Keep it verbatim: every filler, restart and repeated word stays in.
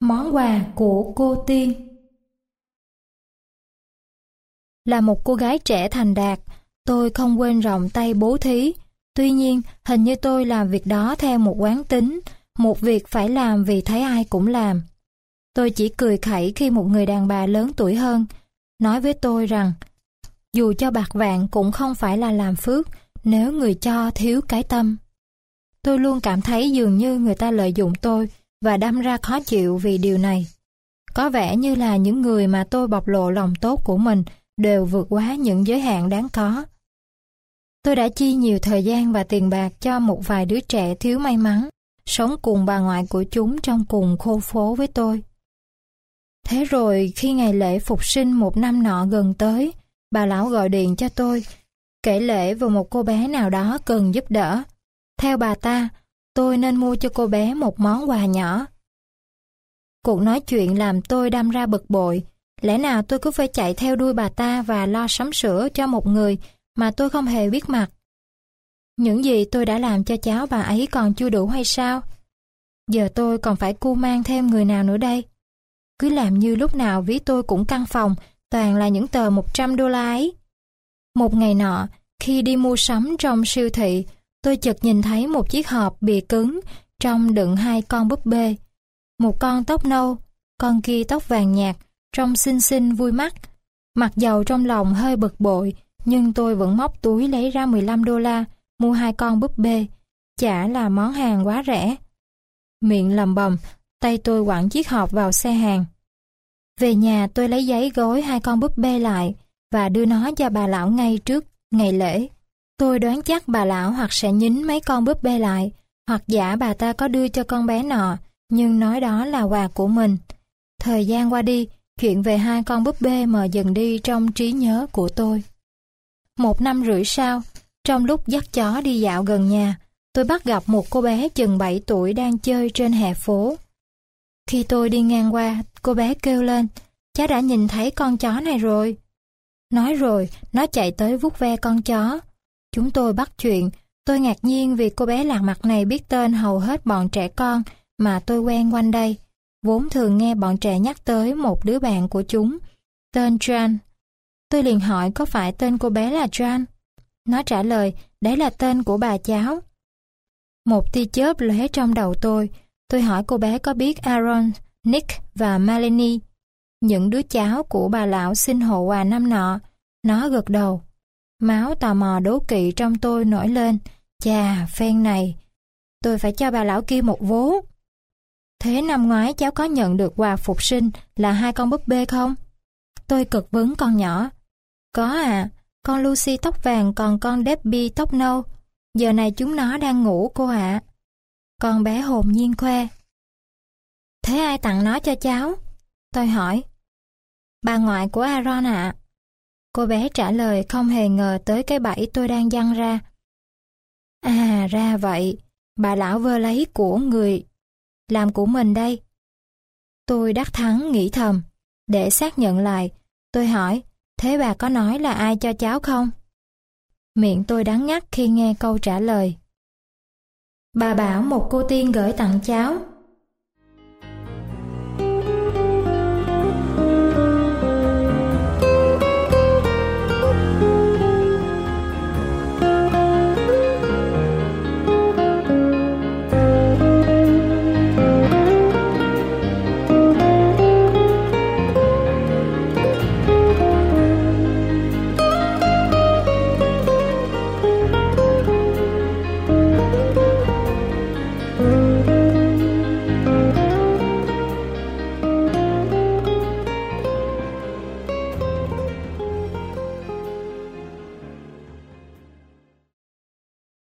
Món quà của cô Tiên. Là một cô gái trẻ thành đạt, tôi không quên rộng tay bố thí. Tuy nhiên, hình như tôi làm việc đó theo một quán tính, một việc phải làm vì thấy ai cũng làm. Tôi chỉ cười khẩy khi một người đàn bà lớn tuổi hơn nói với tôi rằng dù cho bạc vạn cũng không phải là làm phước nếu người cho thiếu cái tâm. Tôi luôn cảm thấy dường như người ta lợi dụng tôi và đâm ra khó chịu vì điều này. Có vẻ như là những người mà tôi bộc lộ lòng tốt của mình đều vượt quá những giới hạn đáng có. Tôi đã chi nhiều thời gian và tiền bạc cho một vài đứa trẻ thiếu may mắn, sống cùng bà ngoại của chúng trong cùng khu phố với tôi. Thế rồi khi ngày lễ phục sinh một năm nọ gần tới, bà lão gọi điện cho tôi, kể lể về một cô bé nào đó cần giúp đỡ. Theo bà ta, tôi nên mua cho cô bé một món quà nhỏ. Cuộc nói chuyện làm tôi đâm ra bực bội. Lẽ nào tôi cứ phải chạy theo đuôi bà ta và lo sắm sửa cho một người mà tôi không hề biết mặt? Những gì tôi đã làm cho cháu bà ấy còn chưa đủ hay sao? Giờ tôi còn phải cu mang thêm người nào nữa đây? Cứ làm như lúc nào ví tôi cũng căng phòng, toàn là những tờ một trăm đô la ấy. Một ngày nọ, khi đi mua sắm trong siêu thị, tôi chợt nhìn thấy một chiếc hộp bìa cứng trong đựng hai con búp bê. Một con tóc nâu, con kia tóc vàng nhạt, trông xinh xinh vui mắt. Mặc dầu trong lòng hơi bực bội, nhưng tôi vẫn móc túi lấy ra mười lăm đô la, mua hai con búp bê. Chả là món hàng quá rẻ. Miệng lầm bầm, tay tôi quẳng chiếc hộp vào xe hàng. Về nhà tôi lấy giấy gói hai con búp bê lại và đưa nó cho bà lão ngay trước ngày lễ. Tôi đoán chắc bà lão hoặc sẽ nhín mấy con búp bê lại, hoặc giả bà ta có đưa cho con bé nọ, nhưng nói đó là quà của mình. Thời gian qua đi, chuyện về hai con búp bê mờ dần đi trong trí nhớ của tôi. Một năm rưỡi sau, trong lúc dắt chó đi dạo gần nhà, tôi bắt gặp một cô bé chừng bảy tuổi đang chơi trên hè phố. Khi tôi đi ngang qua, cô bé kêu lên, cháu đã nhìn thấy con chó này rồi. Nói rồi, nó chạy tới vuốt ve con chó. Chúng tôi bắt chuyện, tôi ngạc nhiên vì cô bé lạ mặt này biết tên hầu hết bọn trẻ con mà tôi quen quanh đây. Vốn thường nghe bọn trẻ nhắc tới một đứa bạn của chúng, tên Jan. Tôi liền hỏi có phải tên cô bé là Jan? Nó trả lời, đấy là tên của bà cháu. Một tia chớp lóe trong đầu tôi. Tôi hỏi cô bé có biết Aaron, Nick và Melanie, những đứa cháu của bà lão xin hộ quà năm nọ. Nó gật đầu. Máu tò mò đố kỵ trong tôi nổi lên. Chà, phen này, tôi phải cho bà lão kia một vố. Thế năm ngoái cháu có nhận được quà phục sinh là hai con búp bê không? Tôi cực vấn con nhỏ. Có à, con Lucy tóc vàng còn con Debbie tóc nâu. Giờ này chúng nó đang ngủ cô ạ. Con bé hồn nhiên khoe. Thế ai tặng nó cho cháu? Tôi hỏi. Bà ngoại của Aaron ạ. Cô bé trả lời không hề ngờ tới cái bẫy tôi đang giăng ra. À ra vậy, bà lão vơ lấy của người làm của mình đây. Tôi đắc thắng nghĩ thầm. Để xác nhận lại, tôi hỏi, thế bà có nói là ai cho cháu không? Miệng tôi đắng ngắt khi nghe câu trả lời. Bà bảo một cô tiên gửi tặng cháu.